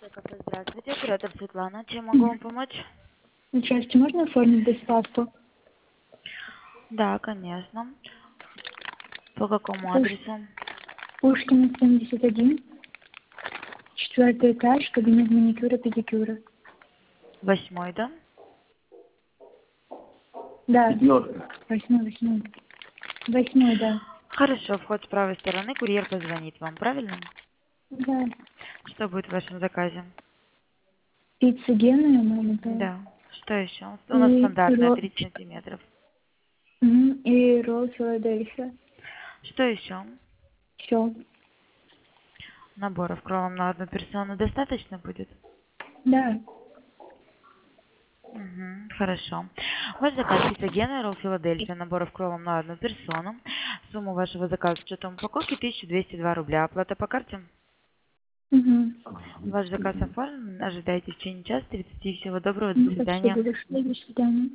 Кафе, здравствуйте, оператор Светлана. Чем могу вам помочь? Здравствуйте, можно оформить доставку? Да, конечно. По какому Пуш- адресу? Пушкина, 71, 4 этаж, кабинет маникюра, педикюра. 8, да? Да. 8, 8. 8, да. Хорошо, вход с правой стороны, курьер позвонит вам, правильно? Да. Что будет в вашем заказе? Пицца Гена, маленькая. Да. Что еще? У нас И стандартная ролл, 30 сантиметров. и ролл Филадельфия. Что еще? Все. Наборов кролом на одну персону достаточно будет? Да. Угу, хорошо. Ваш заказ пицца Гена, ролл Филадельфия, наборов кролом на одну персону. Сумма вашего заказа с учетом упаковки 1202 рубля. Оплата по карте? Угу. Ваш заказ оформлен. Ожидайте в течение часа 30. Всего доброго. До свидания. Спасибо большое. До свидания.